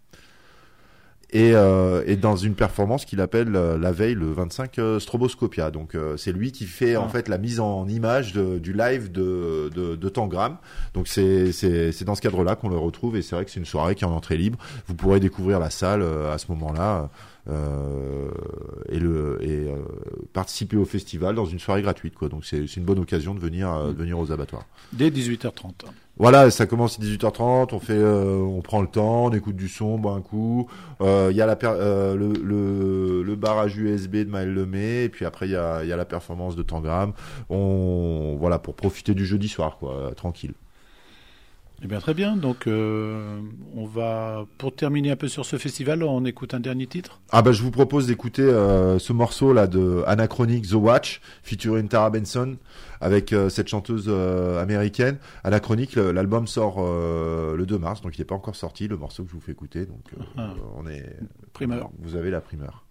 et, euh, et dans une performance qu'il appelle euh, la veille le vingt-cinq euh, Stroboscopia. Donc euh, c'est lui qui fait ah. en fait la mise en image de, du live de, de, de Tangram. Donc c'est, c'est, c'est dans ce cadre-là qu'on le retrouve et c'est vrai que c'est une soirée qui est en entrée libre. Vous pourrez découvrir la salle euh, à ce moment-là euh, et, le, et euh, participer au festival dans une soirée gratuite, quoi. Donc c'est, c'est une bonne occasion de venir, euh, de venir aux abattoirs. Dès dix-huit heures trente. Voilà, ça commence à dix-huit heures trente, on fait, euh, on prend le temps, on écoute du son, on boit un coup. Il euh, y a la per- euh, le, le, le barrage U S B de Maël Lemay, et puis après il y a, y a la performance de Tangram. On, voilà, pour profiter du jeudi soir, quoi, tranquille. Eh bien, très bien. Donc, euh, on va, pour terminer un peu sur ce festival, on écoute un dernier titre. Ah bah, je vous propose d'écouter euh, ce morceau là de Anachronic, The Watch, featuring Tara Benson, avec euh, cette chanteuse euh, américaine. Anachronic, l'album sort euh, le deux mars, donc il n'est pas encore sorti. Le morceau que je vous fais écouter, donc euh, ah, on est primeur. Vous avez la primeur.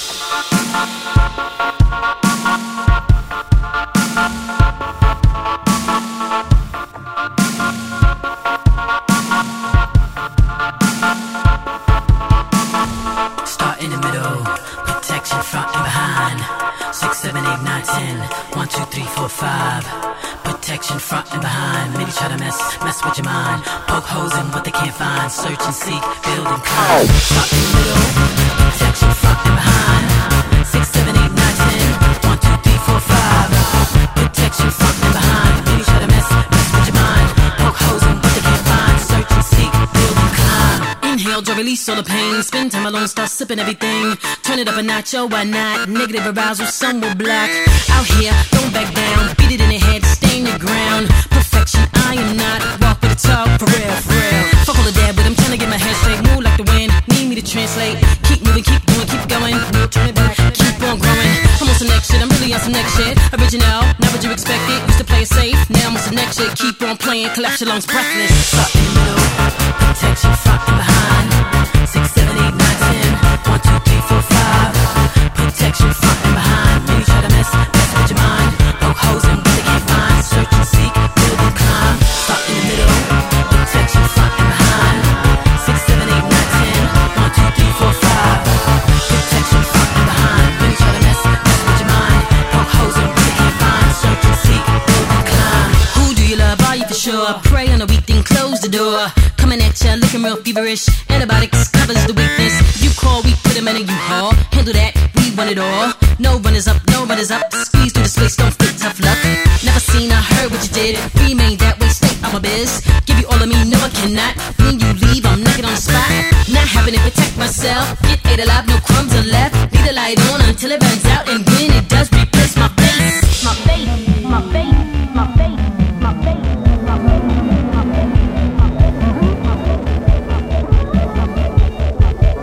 One, two, three, four, five. Protection front and behind. Maybe try to mess, mess with your mind. Poke holes in what they can't find. Search and seek, build and climb. Start in the middle. Protection front and behind. Six, seven, eight, nine, ten. One, two, three, four, five. Protection front and behind. Maybe try to mess, mess with your mind. Poke holes in what they can't find. Search and seek, build and climb. Inhale, draw, release all the pain. Spend time alone, start sipping everything. Turn it up a notch, oh why not? Negative arousal, some will black. Out here, don't back down. Beat it in the head, stain the ground. Perfection, I am not. Walk with a talk, for real, for real. Fuck all the dad, but I'm trying to get my head straight. Move like the wind, need me to translate. Keep moving, keep doing, keep going. No turn it back, keep on growing. I'm on some next shit, I'm really on some next shit. Original, not what you expected. Used to play it safe, now I'm on some next shit. Keep on playing, collapse your lungs breathless. Start in the middle, protection front and behind. Six, seven, eight, nine, ten. One, two, three, four, five. Protection front and behind. Maybe try to mess, mess with your mind. Poke holes in what they can't find. Search and seek, build and climb. Start in the middle. Protection front and behind. Six, seven, eight, nine, ten. One, two, three, four, five. Protection front and behind. Maybe try to mess, mess with your mind. Poke holes in what they can't find. Search and seek, build and climb. Who do you love? Are you for sure? Pray on the weak thing, close the door. Coming at ya, looking real feverish. Antibiotics covers the weakness. You call, we put them in a U-Haul. Handle that, we want it all. No runners up, no runners up. Squeeze through the space, don't fit, tough luck. Never seen, I heard what you did. Remain that way, stay on my biz. Give you all of me, no I cannot. When you leave, I'm naked on the spot. Not having to protect myself. Get ate alive, no crumbs are left. Leave the light on until it burns out. And when it does, replace my face. My face, my face, my face, my face, my face.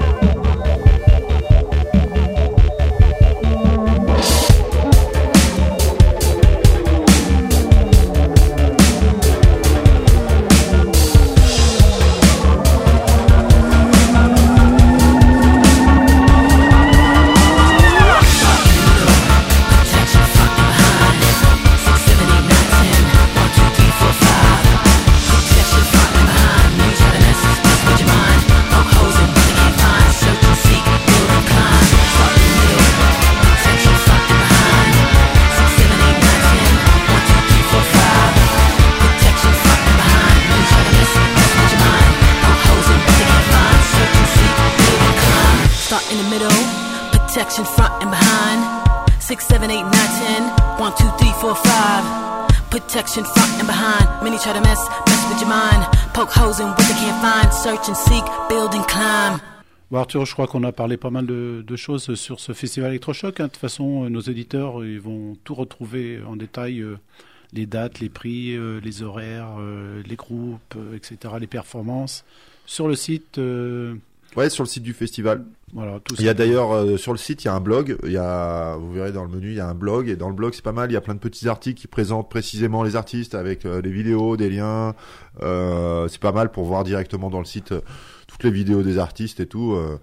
protection front and behind. Six, seven, eight, nine, ten. One, two, three, four, five. Protection front and behind. Many try to mess, mess with your mind. Poke holes in what they can't find. Search and seek, build and climb. Bon Arthur, je crois qu'on a parlé pas mal de, de choses sur ce festival électrochoc. Hein. De toute façon, nos éditeurs ils vont tout retrouver en détail, euh, les dates, les prix, euh, les horaires, euh, les groupes, euh, et cetera, les performances, sur le site. Euh... Ouais, sur le site du festival. Voilà, tout il y a d'ailleurs euh, sur le site, il y a un blog. Il y a, vous verrez dans le menu, il y a un blog et dans le blog c'est pas mal. Il y a plein de petits articles qui présentent précisément les artistes avec euh, des vidéos, des liens. Euh, c'est pas mal pour voir directement dans le site euh, toutes les vidéos des artistes et tout. Euh,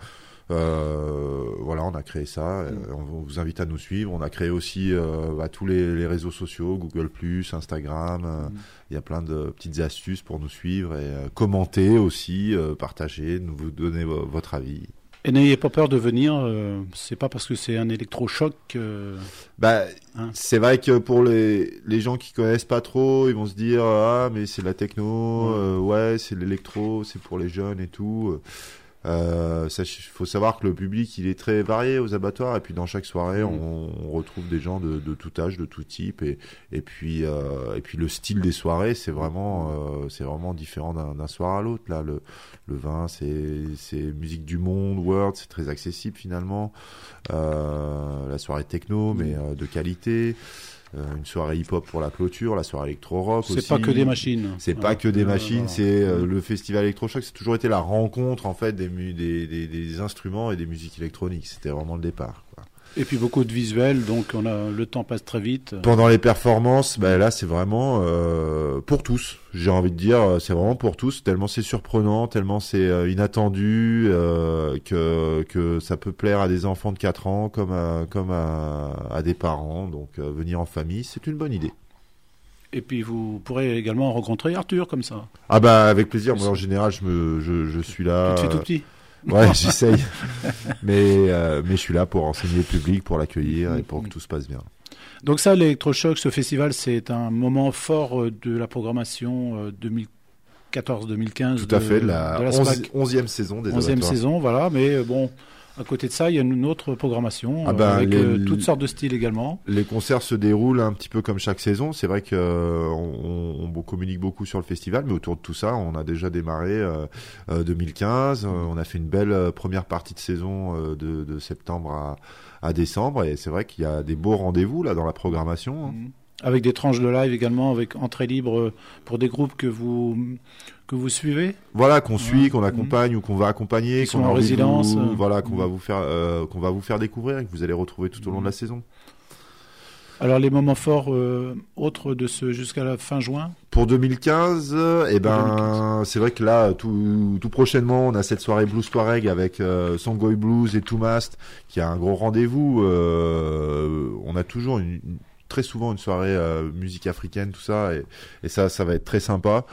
euh, voilà, on a créé ça. Euh, on vous invite à nous suivre. On a créé aussi euh, bah, tous les, les réseaux sociaux, Google plus, Instagram. Euh, mm. Il y a plein de petites astuces pour nous suivre et euh, commenter aussi, euh, partager, nous vous donner v- votre avis. Et n'ayez pas peur de venir, euh, c'est pas parce que c'est un électrochoc. Euh... Bah, hein. C'est vrai que pour les les gens qui connaissent pas trop, ils vont se dire ah mais c'est la techno, ouais, euh, ouais c'est l'électro, c'est pour les jeunes et tout. Euh, ça, faut savoir que le public il est très varié aux abattoirs et puis dans chaque soirée mmh. on, on retrouve des gens de, de tout âge, de tout type et et puis euh, et puis le style des soirées c'est vraiment euh, c'est vraiment différent d'un, d'un soir à l'autre. Là le le vin c'est c'est musique du monde, world, c'est très accessible finalement. Euh, la soirée techno mais euh, de qualité. Euh, une soirée hip-hop pour la clôture, la soirée électro-rock c'est aussi. C'est pas que des machines. C'est ouais. pas que des ouais, machines, ouais, c'est euh, le festival électrochoc, c'est toujours été la rencontre en fait des, mu- des, des, des instruments et des musiques électroniques. C'était vraiment le départ, quoi. Et puis beaucoup de visuels, donc on a le temps passe très vite. Pendant les performances, ben là c'est vraiment euh, pour tous. J'ai envie de dire, c'est vraiment pour tous. Tellement c'est surprenant, tellement c'est euh, inattendu euh, que que ça peut plaire à des enfants de quatre ans comme à, comme à, à des parents. Donc euh, venir en famille, c'est une bonne idée. Et puis vous pourrez également rencontrer Arthur comme ça. Ah bah avec plaisir. Moi en général, je me je, je suis là. Tu te fais tout petit. Ouais, j'essaye. mais, euh, mais je suis là pour enseigner le public, pour l'accueillir et pour que tout se passe bien. Donc ça, l'électrochoc, ce festival, c'est un moment fort de la programmation deux mille quatorze deux mille quinze. Tout à fait, de la, de la onze, onzième saison des onzième saison, voilà. Mais bon, à côté de ça, il y a une autre programmation ah ben, avec les, euh, toutes sortes de styles également. Les concerts se déroulent un petit peu comme chaque saison. C'est vrai qu'on on, on communique beaucoup sur le festival, mais autour de tout ça, on a déjà démarré euh, euh, deux mille quinze. Euh, on a fait une belle euh, première partie de saison euh, de, de septembre à, à décembre. Et c'est vrai qu'il y a des beaux rendez-vous là dans la programmation. Hein. Mmh. Avec des tranches de live également, avec entrée libre pour des groupes que vous que vous suivez. Voilà, qu'on suit, ouais. qu'on accompagne mmh. ou qu'on va accompagner, qui qu'on sont en résidence, vous, euh... voilà, qu'on mmh. va vous faire, euh, qu'on va vous faire découvrir et que vous allez retrouver tout au long mmh. de la saison. Alors les moments forts euh, autres de ce jusqu'à la fin juin. Pour deux mille quinze, eh ben deux mille quinze. C'est vrai que là tout, tout prochainement on a cette soirée Blues Touareg avec euh, Songoy Blues et Toumast qui a un gros rendez-vous. Euh, on a toujours une, une très souvent une soirée euh, musique africaine, tout ça, et, et ça, ça va être très sympa.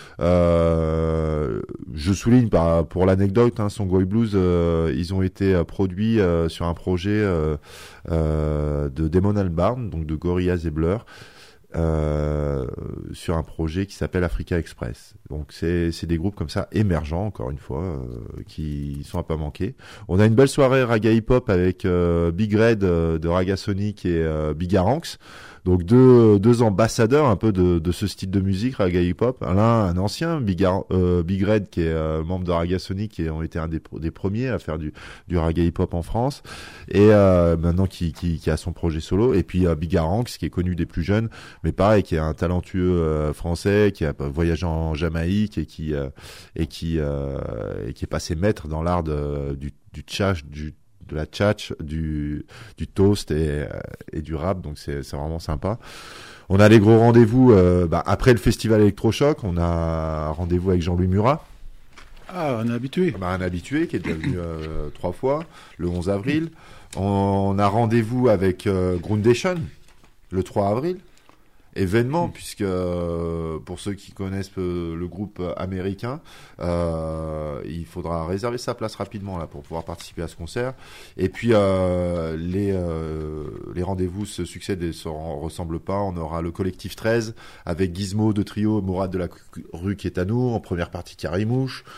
Euh, je souligne par, pour l'anecdote, hein, Songoy Blues, euh, ils ont été euh, produits euh, sur un projet euh, euh, de Damon Albarn, donc de Gorillaz et Blur. Euh, sur un projet qui s'appelle Africa Express. Donc c'est c'est des groupes comme ça émergents encore une fois euh, qui sont à pas manquer. On a une belle soirée raga hip hop avec euh, Big Red euh, de Raga Sonic et euh, Big Aranx. Donc deux deux ambassadeurs un peu de de ce style de musique raga hip hop. L'un un ancien Big Ar- euh, Big Red qui est euh, membre de Raga Sonic et ont été un des des premiers à faire du du raga hip hop en France et euh, maintenant qui qui qui a son projet solo et puis euh, Big Aranx qui est connu des plus jeunes mais pareil qui est un talentueux euh, français qui a voyagé en Jamaïque et qui euh, et qui euh, et qui est passé maître dans l'art de, du du tchatch du de la tchatch, du du toast et et du rap, donc c'est c'est vraiment sympa. On a les gros rendez-vous euh, bah, après le festival électrochoc, on a rendez-vous avec Jean-Louis Murat. Ah, un habitué. Bah, un habitué qui est déjà venu euh, trois fois le onze avril. On a rendez-vous avec euh, Groundation le trois avril. Événement, mmh. puisque euh, pour ceux qui connaissent euh, le groupe américain, euh, il faudra réserver sa place rapidement là pour pouvoir participer à ce concert. Et puis euh, les euh, les rendez-vous se succèdent et se ressemblent pas. On aura le collectif treize avec Gizmo de trio, Mourad de la rue qui est à nous en première partie Carimouche.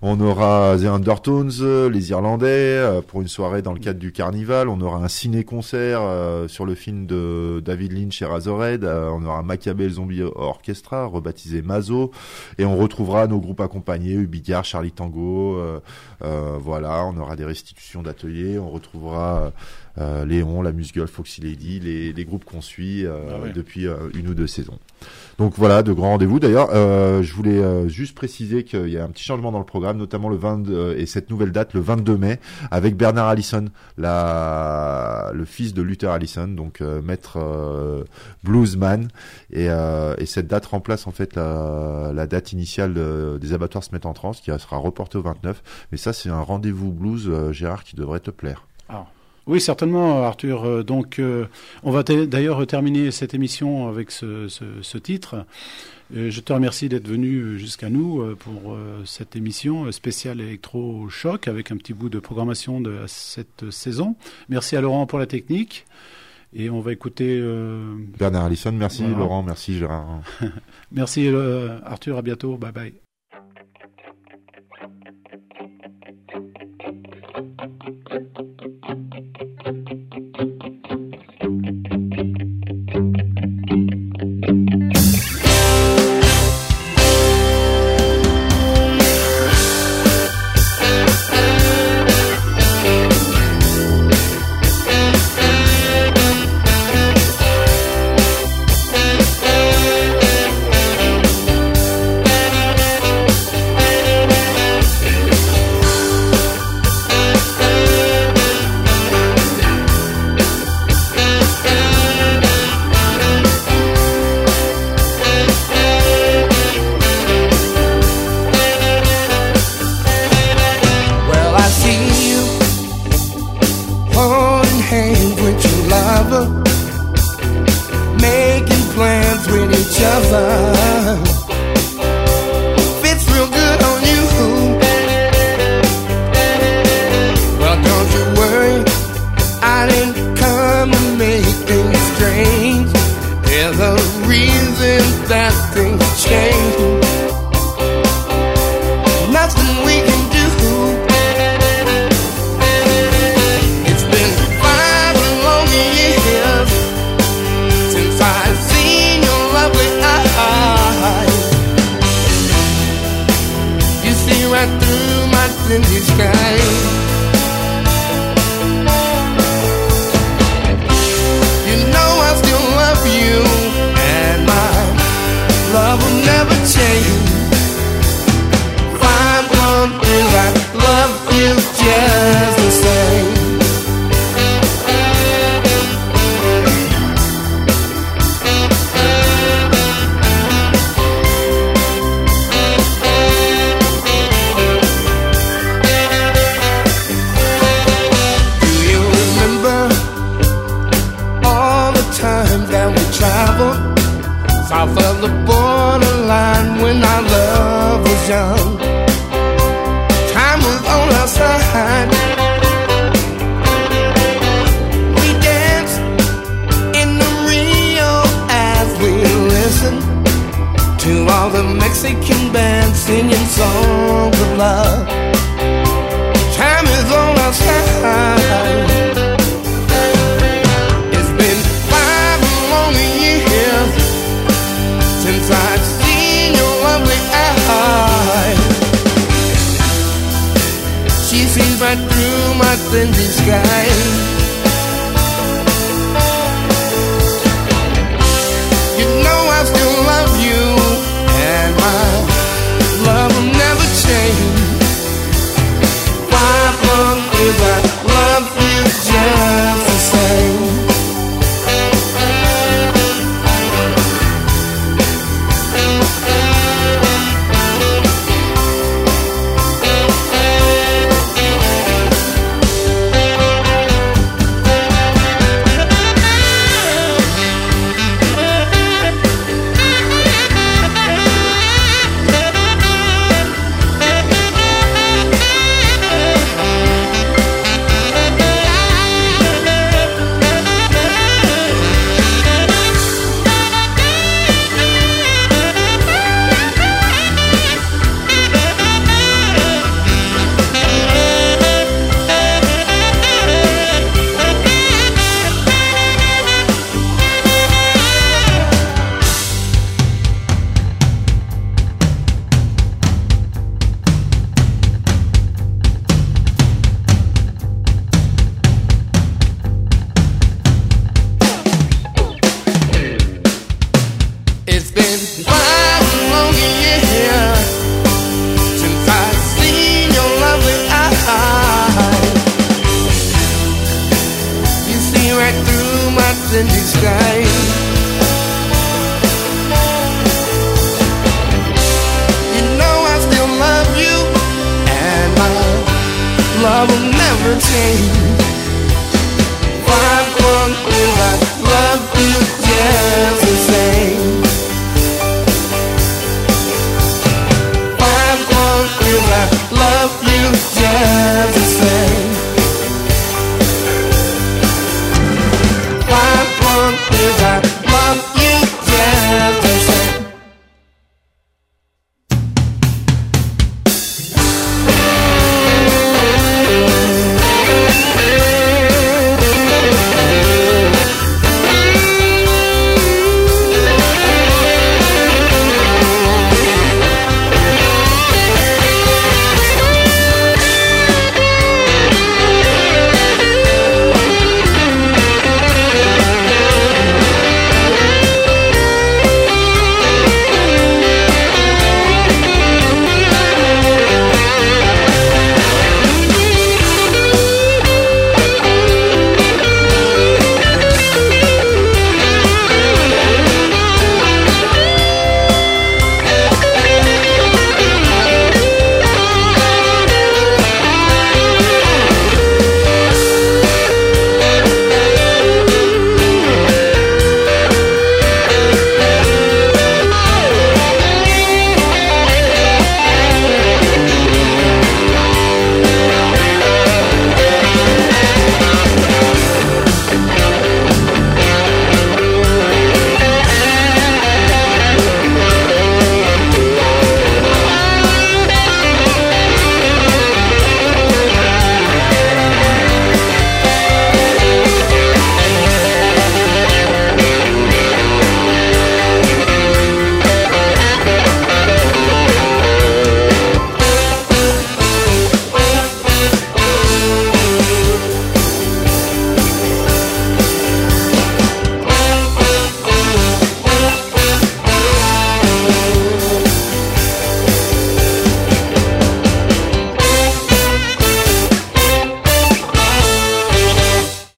On aura The Undertones, euh, les Irlandais, euh, pour une soirée dans le cadre du Carnival. On aura un ciné-concert euh, sur le film de David Lynch et Razorhead. Euh, on aura Maccabée Zombie Orchestra, rebaptisé Mazo. Et on retrouvera nos groupes accompagnés, Ubigard, Charlie Tango. Euh, euh, voilà, on aura des restitutions d'ateliers. On retrouvera euh, Léon, la Musgueule, Foxy Lady, les, les groupes qu'on suit euh, Ah ouais. depuis euh, une ou deux saisons. Donc voilà, de grands rendez-vous. D'ailleurs, euh, je voulais euh, juste préciser qu'il y a un petit changement dans le programme, notamment le vingt euh, et cette nouvelle date, le vingt-deux mai, avec Bernard Allison, la, le fils de Luther Allison, donc euh, maître euh, bluesman. Et, euh, et cette date remplace en fait la, la date initiale de, des abattoirs se mettent en transe, qui sera reportée au vingt-neuf. Mais ça, c'est un rendez-vous blues, euh, Gérard, qui devrait te plaire. Ah. Oui, certainement, Arthur. Euh, Donc, euh, on va t- d'ailleurs terminer cette émission avec ce, ce, ce titre. Euh, je te remercie d'être venu jusqu'à nous euh, pour euh, cette émission euh, spéciale électro-choc avec un petit bout de programmation de cette saison. Merci à Laurent pour la technique. Et on va écouter... Euh... Bernard Allison, merci Voilà. Laurent, merci Gérard. Merci euh, Arthur, à bientôt. Bye bye. Well, I see you holding hands with your lover, making plans with each other. Fits real good on you. Well, don't you worry, I didn't come to make things strange. There's a reason that things change. Nothing we can do. It's been five long years since I've seen your lovely eyes. You see right through my thin disguise. You know I still love you, and my love will never change. Five long years I love you just the same. Do you remember all the times that we traveled south of the borderline when our love was young? Time was on our side. We danced in the Rio as we listened to all the Mexican bands singing songs of love. Time is on our side. It's been five long years since I've seen your lovely eyes. She sees right through my thin disguise. You know I still love you, and my love will never change. Five long years I love you just the same. five long years since I've seen your lovely eyes. You see right through my thin disguise. You know I still love you, and my love will never change.